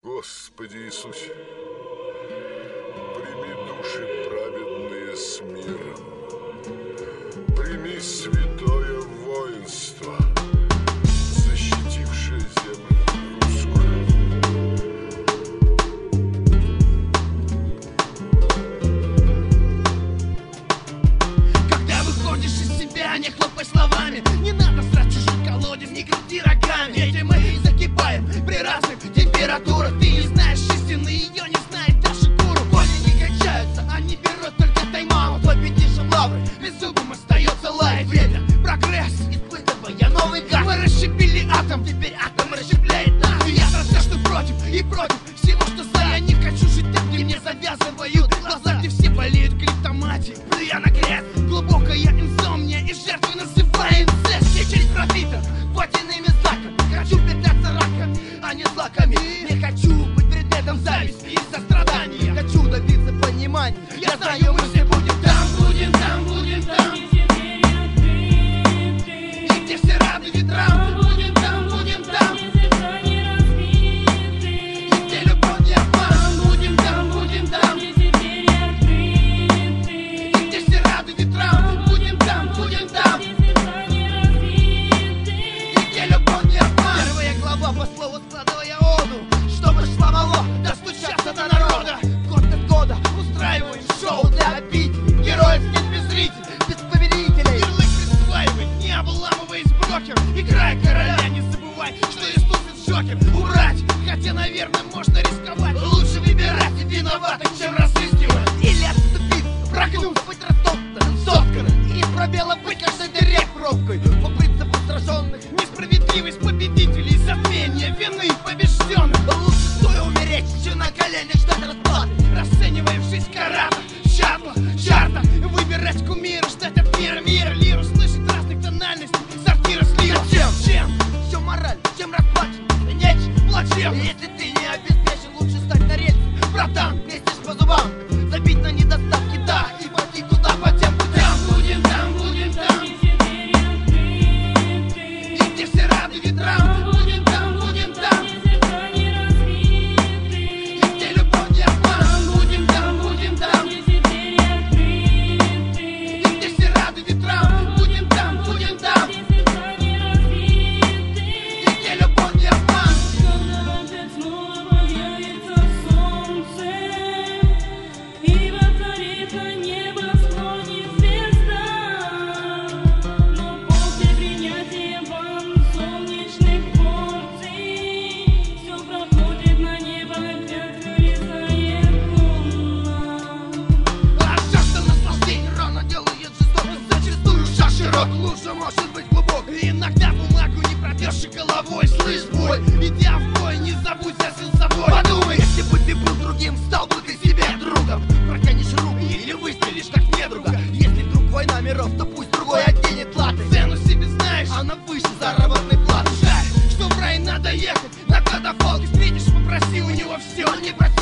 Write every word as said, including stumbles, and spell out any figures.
Господи Иисусе, прими души праведные с миром, прими святое воинство, защитившее землю русскую. Когда выходишь из себя, не хлопай словами, не надо срать чужой колодец, не крути рогами. Ведь мы закипаем при разных температурах. Ты не знаешь истины, ее не знает даже гуру. Боли не качаются, они берут только тайм-аут. Победишь лавры, беззубым остается лайф. Время, прогресс, испытывая новый газ. Мы расщепили атом, теперь атом расщепляет нас. И я за что против и против всего, что за. Я не хочу жить там, где мне завязывают глаза, где все болеют клиптоматией, плюя на крест. Глубокая инсомния и жертвы называя инцест. Все через профита, водяными знаками. Хочу питаться раками, а не злаками. Не хочу быть предметом зависти и сострадания. Хочу добиться понимания. Я знаю, мы все будем там, будем там, будем там. И где все рады ветрам. Будем там, будем там. И где любовь не обман. Будем там, будем там. И где все рады ветрам. Будем там, будем там. И где любовь не обман. Первая глава по слову складывая оду, чтобы шла мало, достучаться до народа. Год от года устраиваем шоу для обидчиков. Героев нет без зрителей, без повелителей. Ярлык присваивай, не обламываясь брокер. Играй короля, не забывай, что Иисус Джокер. Убрать, хотя, наверное, можно рисковать. Лучше выбирать виноватых, чем разыскивать. Или отступить, прогнуться, быть растоптанным, сотканным. И из пробела быть каждой дыре пробкой. По принципу сраженных, несправедливость победителей, затмение вины побежденных. Лучше стоя умереть, чем на коленях ждать расплаты. Расценивая в жизнь карата, чарта, чарта. Выбирать кумира, ждать от мира мира. Лиру слышать разных тональностей, сортира с лиром. Чем? Чем? Все мораль, чем расплачен, нечем, плачем. Если ты не обеспечен, лучше стать на рельсы. Братан, песнишь по зубам, забить на недостатки, да, и пойти туда по тем путям. Будем там, будем там. И где все рады ветрам. Будем там, будем там. И где любовь не обман. Будем там, будем там. И где все рады ветрам. Будем там, будем там. И где любовь не обман. Когда опять снова появится солнце и воцарит на небосклоне звезда, но после принятия ванн солнечных порций все проходит на небо, опять вылезает луна. А жажда наслаждений рано делает жестокость. Зачастую шаг широк, лужа может быть глубокой. Иногда бумагу не продешь и головой. Слышь, бой, идя в бой, не забудь за сил собой. Подумай, если бы ты был другим, стал бы ты себе другом. Протянешь руку или выстрелишь как недруга. Если вдруг война миров, то пусть другой оденет латы. Цену себе знаешь, она выше заработной платы. Жаль, что в рай надо ехать на катафалке. Встретишь, попроси у него все, он не просил.